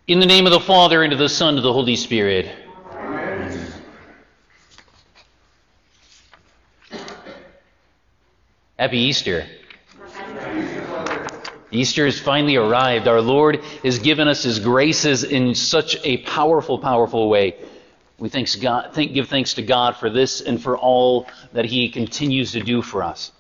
In the name of the Father, and of the Son, and of the Holy Spirit. Amen. Happy Easter. Easter has finally arrived. Our Lord has given us His graces in such a powerful, powerful way. We give thanks to God for this and for all that He continues to do for us.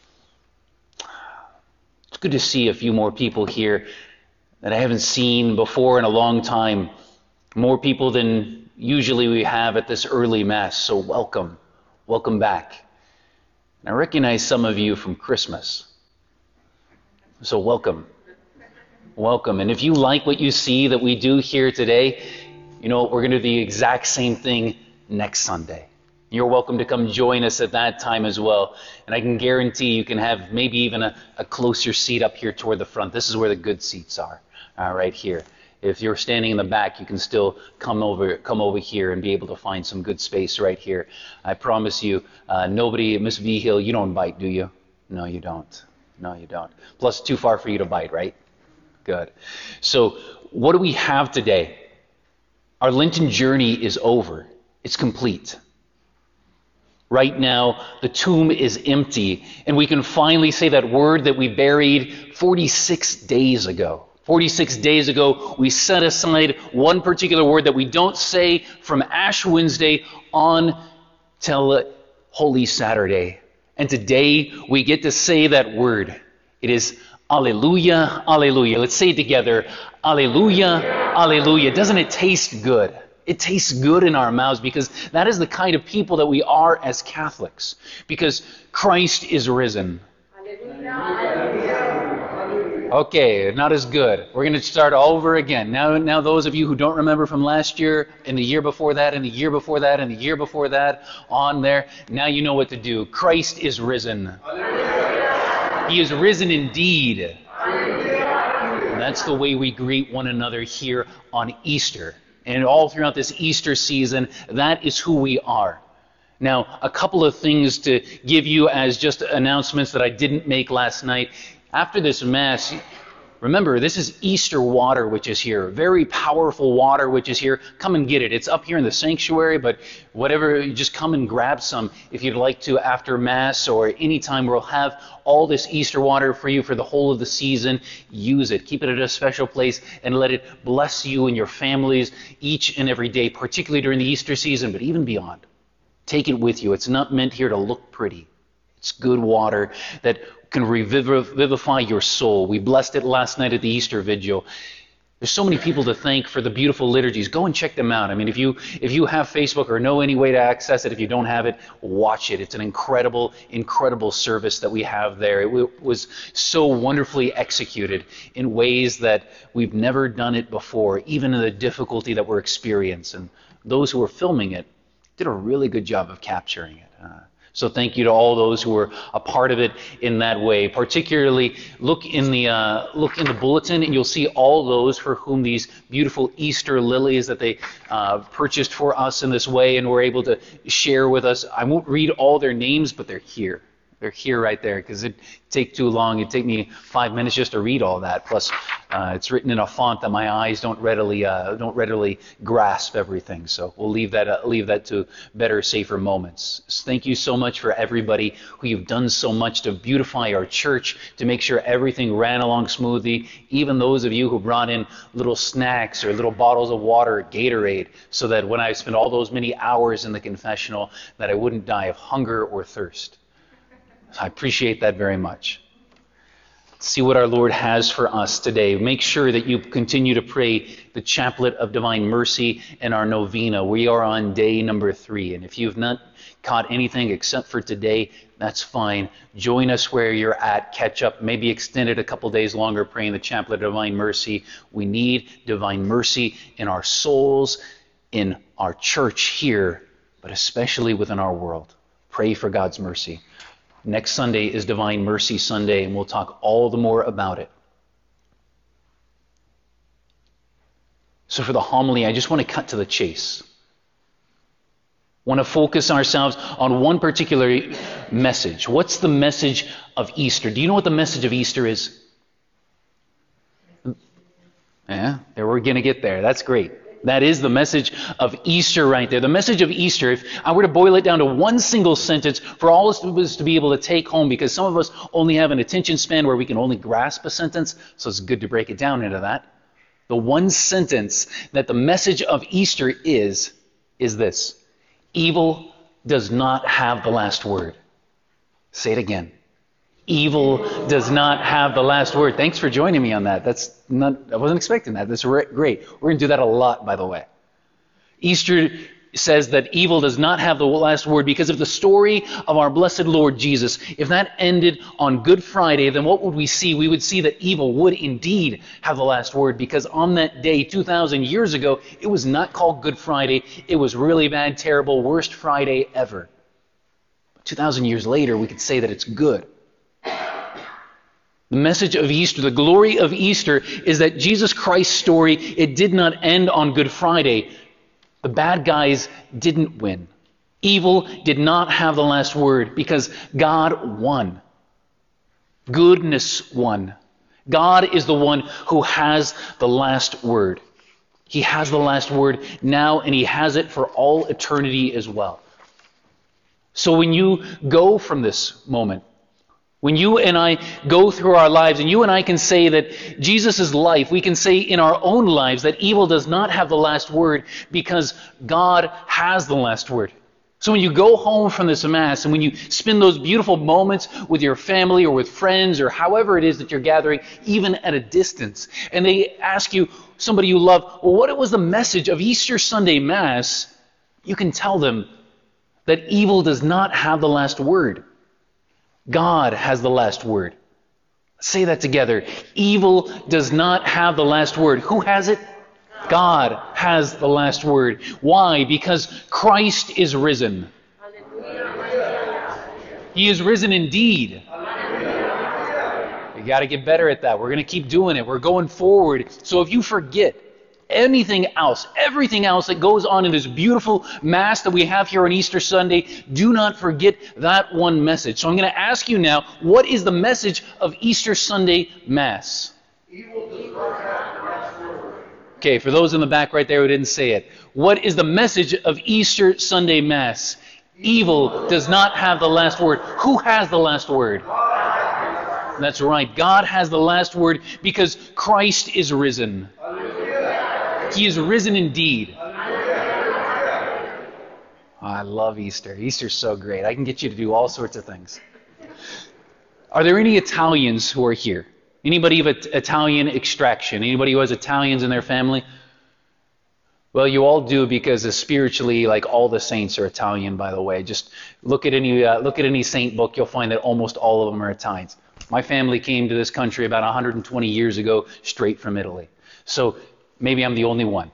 It's good to see a few more people here that I haven't seen before in a long time. More people than usually we have at this early Mass. So welcome. Welcome back. And I recognize some of you from Christmas. So welcome. Welcome. And if you like what you see that we do here today, you know, we're going to do the exact same thing next Sunday. You're welcome to come join us at that time as well. And I can guarantee you can have maybe even a closer seat up here toward the front. This is where the good seats are, right here. If you're standing in the back, you can still come over here and be able to find some good space right here. I promise you, nobody, Miss Vigil, you don't bite, do you? No, you don't. No, you don't. Plus, too far for you to bite, right? Good. So, what do we have today? Our Lenten journey is over. It's complete. Right now, the tomb is empty, and we can finally say that word that we buried 46 days ago. 46 days ago, we set aside one particular word that we don't say from Ash Wednesday on till Holy Saturday. And today, we get to say that word. It is Alleluia, Alleluia. Let's say it together. Alleluia, Alleluia. Doesn't it taste good? It tastes good in our mouths because that is the kind of people that we are as Catholics. Because Christ is risen. Okay, not as good. We're going to start all over again. Now those of you who don't remember from last year, and the year before that, and the year before that, and the year before that, on there, now you know what to do. Christ is risen. He is risen indeed. And that's the way we greet one another here on Easter. And all throughout this Easter season, that is who we are. Now, a couple of things to give you as just announcements that I didn't make last night. After this Mass, remember, this is Easter water which is here. Very powerful water which is here. Come and get it. It's up here in the sanctuary, but whatever, you just come and grab some if you'd like to after Mass or any time. We'll have all this Easter water for you for the whole of the season. Use it. Keep it at a special place and let it bless you and your families each and every day, particularly during the Easter season, but even beyond. Take it with you. It's not meant here to look pretty. It's good water that can revivify your soul. We blessed it last night at the Easter Vigil. There's so many people to thank for the beautiful liturgies. Go and check them out. I mean, if you have Facebook or know any way to access it, if you don't have it, watch it. It's an incredible, incredible service that we have there. It was so wonderfully executed in ways that we've never done it before, even in the difficulty that we're experiencing. Those who were filming it did a really good job of capturing it. So thank you to all those who were a part of it in that way. Particularly, look in the bulletin, and you'll see all those for whom these beautiful Easter lilies that they purchased for us in this way and were able to share with us. I won't read all their names, but they're here. They're here right there because it'd take too long. It'd take me 5 minutes just to read all that. Plus, it's written in a font that my eyes don't readily grasp everything. So we'll leave that to better, safer moments. So thank you so much for everybody who you've done so much to beautify our church, to make sure everything ran along smoothly. Even those of you who brought in little snacks or little bottles of water, Gatorade, so that when I spent all those many hours in the confessional, that I wouldn't die of hunger or thirst. I appreciate that very much. See what our Lord has for us today. Make sure that you continue to pray the Chaplet of Divine Mercy and our novena. We are on day number 3. And if you've not caught anything except for today, that's fine. Join us where you're at. Catch up. Maybe extend it a couple days longer praying the Chaplet of Divine Mercy. We need divine mercy in our souls, in our church here, but especially within our world. Pray for God's mercy. Next Sunday is Divine Mercy Sunday, and we'll talk all the more about it. So for the homily, I just want to cut to the chase. Want to focus ourselves on one particular message. What's the message of Easter? Do you know what the message of Easter is? Yeah? There, we're going to get there. That's great. That is the message of Easter right there. The message of Easter, if I were to boil it down to one single sentence for all of us to be able to take home, because some of us only have an attention span where we can only grasp a sentence, so it's good to break it down into that. The one sentence that the message of Easter is this: evil does not have the last word. Say it again. Evil does not have the last word. Thanks for joining me on that. I wasn't expecting that. That's great. We're going to do that a lot, by the way. Easter says that evil does not have the last word because of the story of our blessed Lord Jesus. If that ended on Good Friday, then what would we see? We would see that evil would indeed have the last word, because on that day 2,000 years ago, it was not called Good Friday. It was really bad, terrible, worst Friday ever. 2,000 years later, we could say that it's good. The message of Easter, the glory of Easter, is that Jesus Christ's story, it did not end on Good Friday. The bad guys didn't win. Evil did not have the last word because God won. Goodness won. God is the one who has the last word. He has the last word now, and He has it for all eternity as well. So when you go from this moment, when you and I go through our lives, and you and I can say that Jesus' life, we can say in our own lives that evil does not have the last word because God has the last word. So when you go home from this Mass, and when you spend those beautiful moments with your family or with friends or however it is that you're gathering, even at a distance, and they ask you, somebody you love, well, what was the message of Easter Sunday Mass? You can tell them that evil does not have the last word. God has the last word. Say that together. Evil does not have the last word. Who has it? God has the last word. Why? Because Christ is risen. He is risen indeed. We got to get better at that. We're going to keep doing it. We're going forward. So if you forget anything else, everything else that goes on in this beautiful Mass that we have here on Easter Sunday, do not forget that one message. So I'm going to ask you now, what is the message of Easter Sunday Mass? Evil does not have the last word. Okay, for those in the back right there who didn't say it, what is the message of Easter Sunday Mass? Evil does not have the last word. Who has the last word? That's right. God has the last word because Christ is risen. He is risen indeed. I love Easter. Easter's so great. I can get you to do all sorts of things. Are there any Italians who are here? Anybody of Italian extraction? Anybody who has Italians in their family? Well, you all do, because spiritually, like, all the saints are Italian, by the way. Just look at any saint book, you'll find that almost all of them are Italians. My family came to this country about 120 years ago, straight from Italy. So maybe I'm the only one.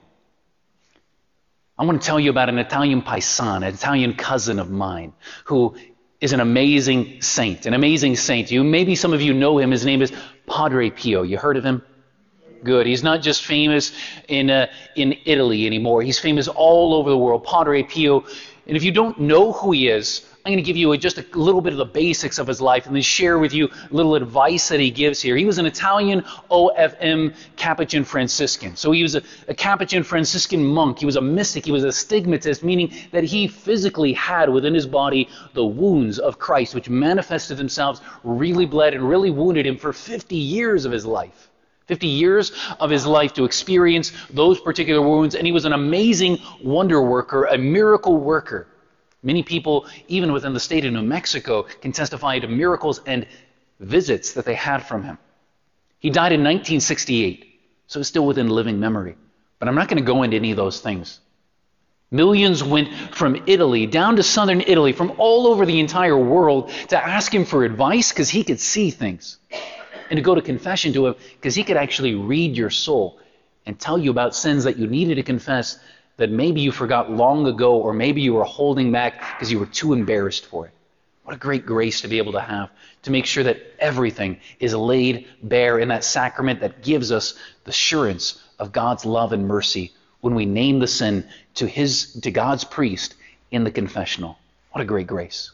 I want to tell you about an Italian paisan, an Italian cousin of mine, who is an amazing saint. An amazing saint. Maybe some of you know him. His name is Padre Pio. You heard of him? Good. He's not just famous in Italy anymore. He's famous all over the world. Padre Pio. And if you don't know who he is, I'm going to give you just a little bit of the basics of his life and then share with you a little advice that he gives here. He was an Italian OFM Capuchin Franciscan. So he was a Capuchin Franciscan monk. He was a mystic. He was a stigmatist, meaning that he physically had within his body the wounds of Christ, which manifested themselves, really bled and really wounded him for 50 years of his life. 50 years of his life to experience those particular wounds. And he was an amazing wonder worker, a miracle worker. Many people, even within the state of New Mexico, can testify to miracles and visits that they had from him. He died in 1968, so it's still within living memory. But I'm not going to go into any of those things. Millions went from Italy down to southern Italy, from all over the entire world, to ask him for advice because he could see things. And to go to confession to him because he could actually read your soul and tell you about sins that you needed to confess that maybe you forgot long ago, or maybe you were holding back because you were too embarrassed for it. What a great grace to be able to have, to make sure that everything is laid bare in that sacrament that gives us the assurance of God's love and mercy when we name the sin to God's priest in the confessional. What a great grace.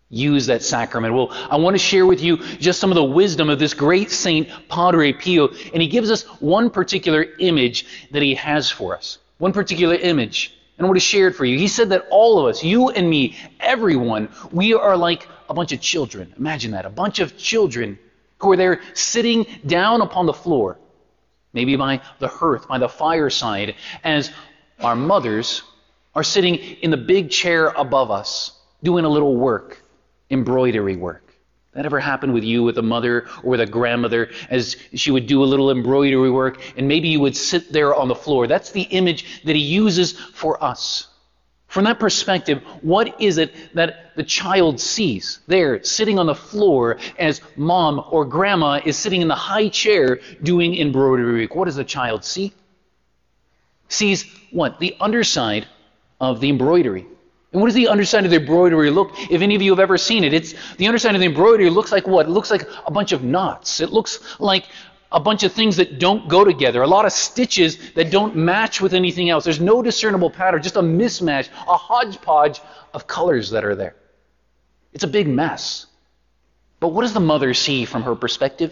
use that sacrament? Well, I want to share with you just some of the wisdom of this great saint, Padre Pio, and he gives us one particular image that he has for us. One particular image. And I want to share it for you. He said that all of us, you and me, everyone, we are like a bunch of children. Imagine that, a bunch of children who are there sitting down upon the floor, maybe by the hearth, by the fireside, as our mothers are sitting in the big chair above us, doing a little work, embroidery work. That ever happened with you, with a mother or with a grandmother, as she would do a little embroidery work, and maybe you would sit there on the floor? That's the image that he uses for us. From that perspective, what is it that the child sees there, sitting on the floor, as mom or grandma is sitting in the high chair doing embroidery work? What does the child see? Sees what? The underside of the embroidery. And what does the underside of the embroidery look? If any of you have ever seen it, it's the underside of the embroidery looks like what? It looks like a bunch of knots. It looks like a bunch of things that don't go together, a lot of stitches that don't match with anything else. There's no discernible pattern, just a mismatch, a hodgepodge of colors that are there. It's a big mess. But what does the mother see from her perspective?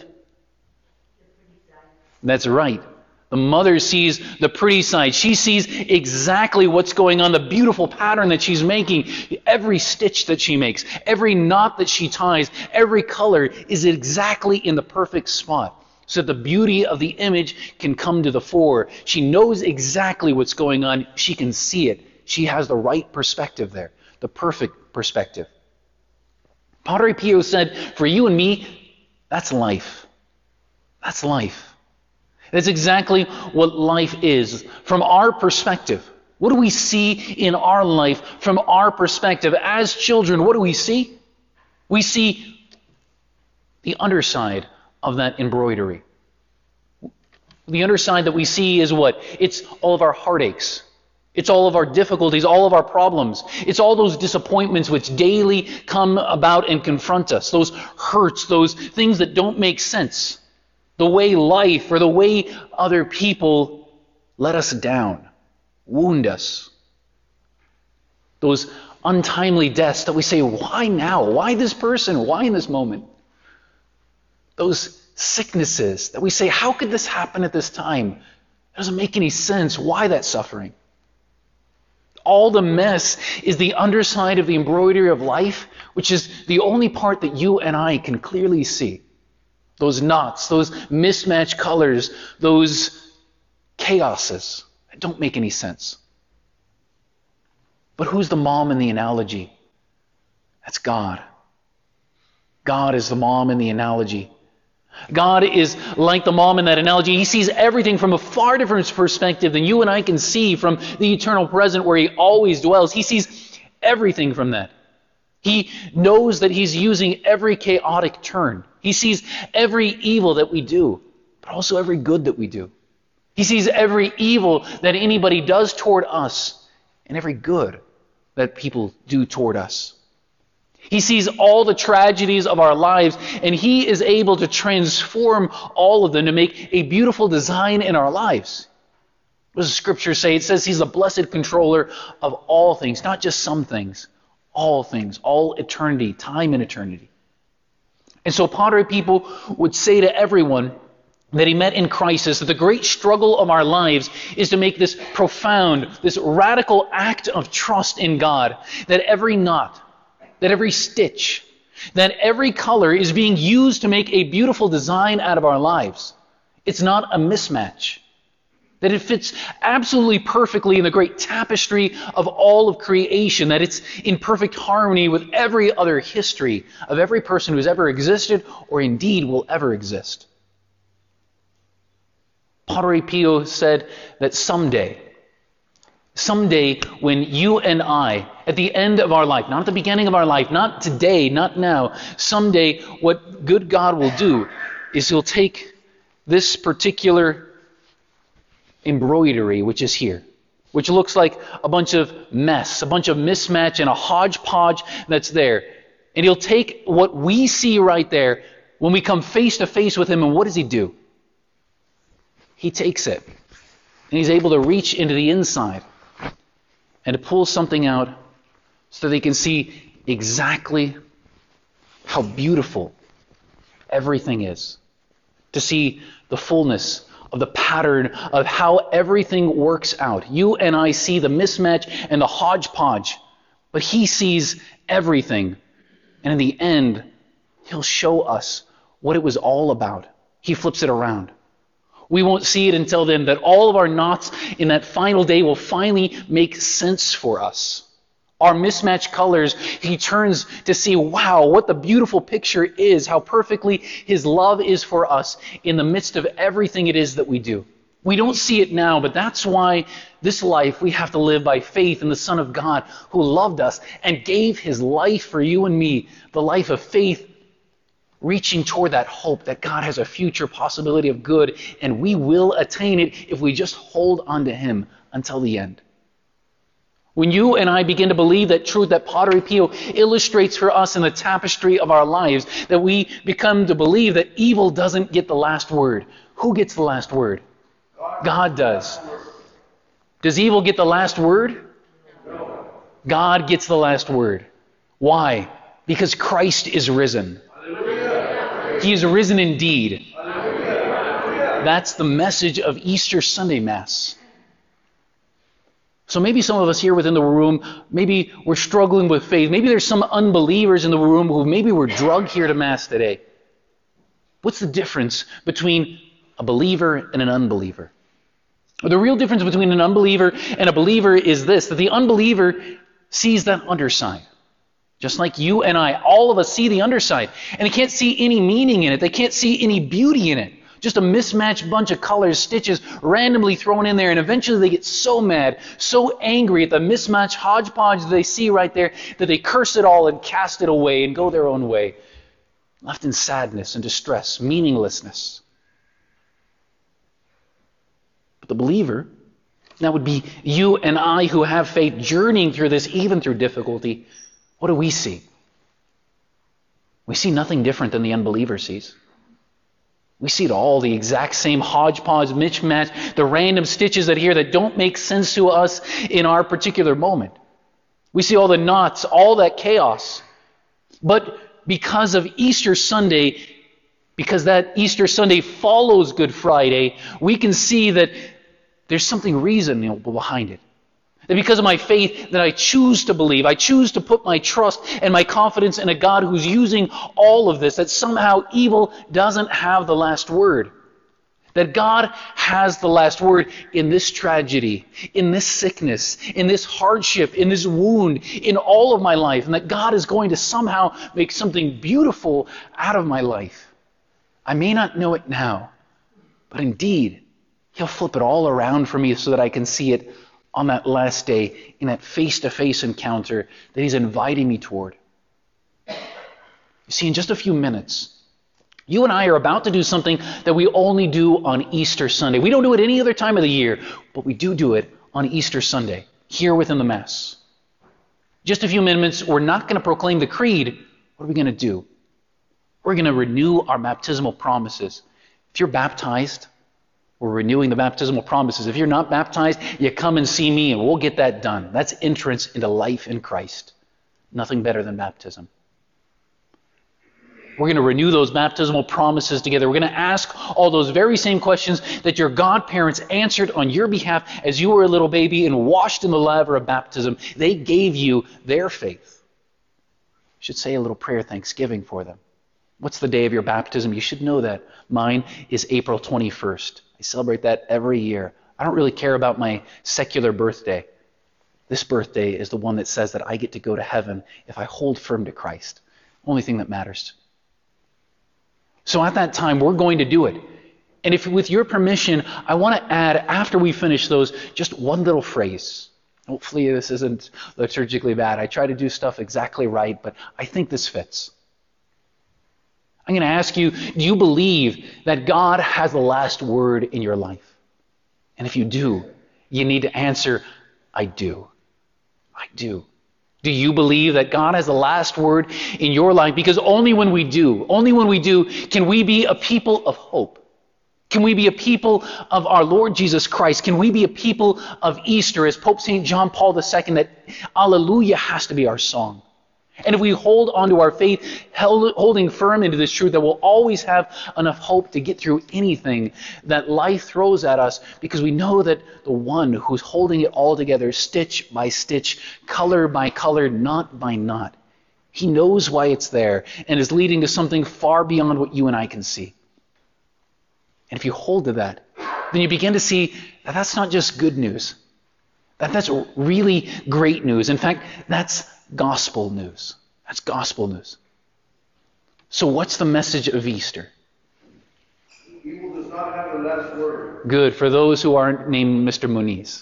That's right. The mother sees the pretty side. She sees exactly what's going on, the beautiful pattern that she's making. Every stitch that she makes, every knot that she ties, every color is exactly in the perfect spot, so that the beauty of the image can come to the fore. She knows exactly what's going on. She can see it. She has the right perspective there, the perfect perspective. Padre Pio said, for you and me, that's life. That's life. That's exactly what life is from our perspective. What do we see in our life from our perspective? As children, what do we see? We see the underside of that embroidery. The underside that we see is what? It's all of our heartaches. It's all of our difficulties, all of our problems. It's all those disappointments which daily come about and confront us. Those hurts, those things that don't make sense. The way life or the way other people let us down, wound us. Those untimely deaths that we say, why now? Why this person? Why in this moment? Those sicknesses that we say, how could this happen at this time? It doesn't make any sense. Why that suffering? All the mess is the underside of the embroidery of life, which is the only part that you and I can clearly see. Those knots, those mismatched colors, those chaoses that don't make any sense. But who's the mom in the analogy? That's God. God is the mom in the analogy. God is like the mom in that analogy. He sees everything from a far different perspective than you and I can see from the eternal present where He always dwells. He sees everything from that. He knows that He's using every chaotic turn. He sees every evil that we do, but also every good that we do. He sees every evil that anybody does toward us and every good that people do toward us. He sees all the tragedies of our lives, and He is able to transform all of them to make a beautiful design in our lives. What does the Scripture say? It says He's the blessed controller of all things, not just some things, all eternity, time and eternity. And so Padre Pio would say to everyone that he met in crisis that the great struggle of our lives is to make this profound, this radical act of trust in God, that every knot, that every stitch, that every color is being used to make a beautiful design out of our lives. It's not a mismatch. That it fits absolutely perfectly in the great tapestry of all of creation, that it's in perfect harmony with every other history of every person who's ever existed or indeed will ever exist. Padre Pio said that someday when you and I, at the end of our life, not at the beginning of our life, not today, not now, someday what good God will do is He'll take this particular embroidery, which is here, which looks like a bunch of mess, a bunch of mismatch and a hodgepodge that's there. And He'll take what we see right there when we come face to face with Him, and what does He do? He takes it, and He's able to reach into the inside and to pull something out so they can see exactly how beautiful everything is. To see the fullness of the pattern of how everything works out. You and I see the mismatch and the hodgepodge, but He sees everything. And in the end, He'll show us what it was all about. He flips it around. We won't see it until then, that all of our knots in that final day will finally make sense for us. Our mismatched colors, He turns to see, wow, what the beautiful picture is, how perfectly His love is for us in the midst of everything it is that we do. We don't see it now, but that's why this life we have to live by faith in the Son of God who loved us and gave His life for you and me, the life of faith, reaching toward that hope that God has a future possibility of good, and we will attain it if we just hold on to Him until the end. When you and I begin to believe that truth that Padre Pio illustrates for us in the tapestry of our lives, that we become to believe that evil doesn't get the last word. Who gets the last word? God does. Does evil get the last word? God gets the last word. Why? Because Christ is risen. He is risen indeed. That's the message of Easter Sunday Mass. So maybe some of us here within the room, maybe we're struggling with faith. Maybe there's some unbelievers in the room who maybe were drugged here to Mass today. What's the difference between a believer and an unbeliever? The real difference between an unbeliever and a believer is this, that the unbeliever sees that underside. Just like you and I, all of us see the underside. And they can't see any meaning in it. They can't see any beauty in it. Just a mismatched bunch of colors, stitches, randomly thrown in there. And eventually they get so mad, so angry at the mismatched hodgepodge that they see right there, that they curse it all and cast it away and go their own way. Left in sadness and distress, meaninglessness. But the believer, that would be you and I who have faith, journeying through this, even through difficulty. What do we see? We see nothing different than the unbeliever sees. We see it all, the exact same hodgepodge, mismatch, the random stitches that here that don't make sense to us in our particular moment. We see all the knots, all that chaos. But because of Easter Sunday, because that Easter Sunday follows Good Friday, we can see that there's something reasonable behind it. That because of my faith that I choose to believe, I choose to put my trust and my confidence in a God who's using all of this, that somehow evil doesn't have the last word. That God has the last word in this tragedy, in this sickness, in this hardship, in this wound, in all of my life, and that God is going to somehow make something beautiful out of my life. I may not know it now, but indeed, He'll flip it all around for me so that I can see it on that last day, in that face-to-face encounter that He's inviting me toward. You see, in just a few minutes, you and I are about to do something that we only do on Easter Sunday. We don't do it any other time of the year, but we do it on Easter Sunday, here within the Mass. Just a few minutes, we're not going to proclaim the creed. What are we going to do? We're going to renew our baptismal promises. If you're baptized, we're renewing the baptismal promises. If you're not baptized, you come and see me and we'll get that done. That's entrance into life in Christ. Nothing better than baptism. We're going to renew those baptismal promises together. We're going to ask all those very same questions that your godparents answered on your behalf as you were a little baby and washed in the laver of baptism. They gave you their faith. You should say a little prayer thanksgiving for them. What's the day of your baptism? You should know that. Mine is April 21st. I celebrate that every year. I don't really care about my secular birthday. This birthday is the one that says that I get to go to heaven if I hold firm to Christ. Only thing that matters. So at that time, we're going to do it. And if, with your permission, I want to add, after we finish those, just one little phrase. Hopefully this isn't liturgically bad. I try to do stuff exactly right, but I think this fits. I'm going to ask you, do you believe that God has the last word in your life? And if you do, you need to answer, I do. I do. Do you believe that God has the last word in your life? Because only when we do, can we be a people of hope. Can we be a people of our Lord Jesus Christ? Can we be a people of Easter, as Pope St. John Paul II, that Alleluia has to be our song. And if we hold onto our faith, holding firm into this truth, that we'll always have enough hope to get through anything that life throws at us, because we know that the one who's holding it all together, stitch by stitch, color by color, knot by knot, he knows why it's there and is leading to something far beyond what you and I can see. And if you hold to that, then you begin to see that that's not just good news. That's really great news. In fact, that's gospel news. That's gospel news. So what's the message of Easter? Evil does not have the last word. Good, for those who aren't named Mr. Muniz.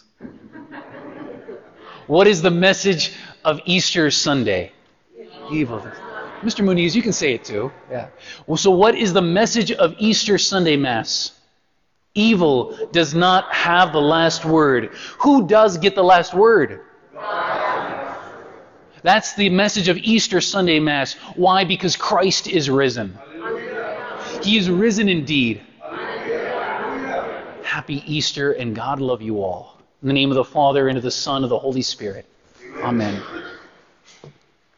What is the message of Easter Sunday? Evil. Mr. Muniz, you can say it too. Yeah. Well, so what is the message of Easter Sunday Mass? Evil does not have the last word. Who does get the last word? God. That's the message of Easter Sunday Mass. Why? Because Christ is risen. Hallelujah. He is risen indeed. Hallelujah. Happy Easter, and God love you all. In the name of the Father, and of the Son, and of the Holy Spirit. Amen.